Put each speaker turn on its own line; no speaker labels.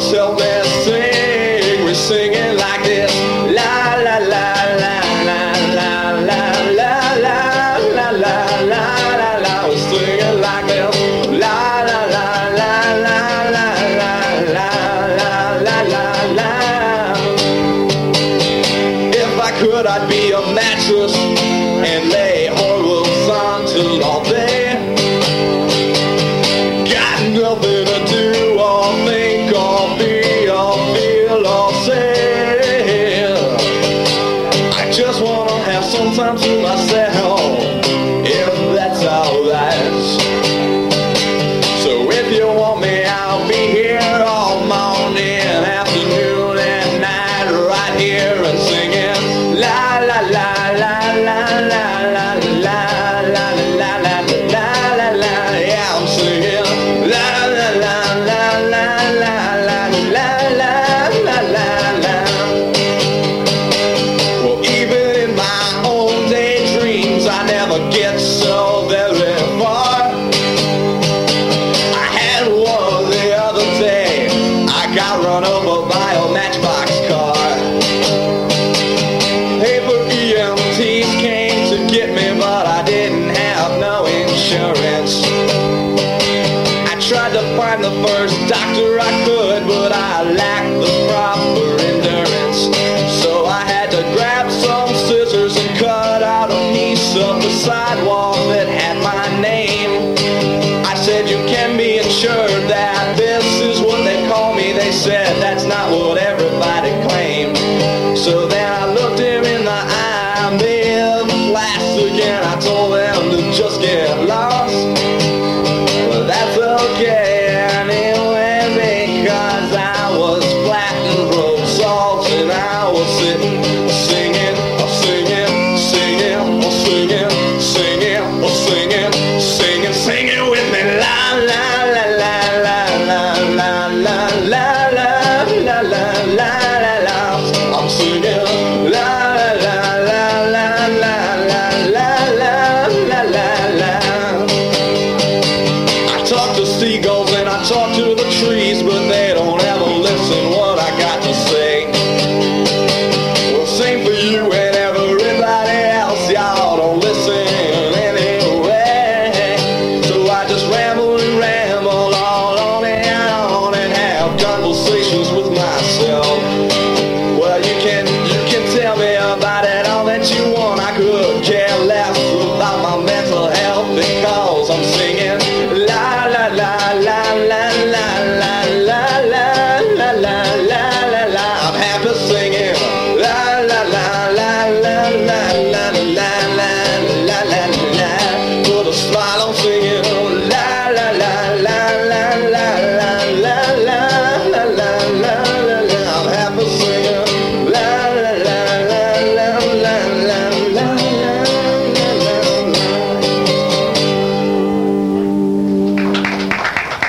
girls help me sing. We're singing like this. La la la la la la la la la la la la la. We're singing like this. La la la la la la la la la la la. If I could, I'd be a mattress and lay Orwell's on till all day. Got nothing to do or think or be or feel or say. I just wanna have some time to myself, if that's alright. So if you want me, I'll be here all morning, afternoon and night, right here and singing la la la la la la la la la la la la la. Yeah, I'm singing la la la la la la la la la la la. Well, even in my own daydreams, I never get so very far. I had one the other day. I got run over by a matchbox car. Paper EMTs came to get me, but I didn't have no insurance. I tried to find the first doctor I could, but I lacked the proper endurance. So I had to grab some scissors and cut out a piece of the sidewalk that had my name. I said, you can be assured that this is what they call me. They said, that's not what everybody claimed. So then I looked him in the eye, made the plastic, and I told them to just get lost. Well, that's okay anyway, because I was flat and broke salt, and I was sitting, singing, singing, singing, singing, singing, singing, singing, singing with me. La la la la la la la la la la la la la la. I'm singing la la la la la la la la la la. I talk to seagulls and I talk to the trees, but they don't ever listen what I got to say. Well, same for you and everybody else, y'all don't listen anyway. So I just ramble and ramble on and have conversations with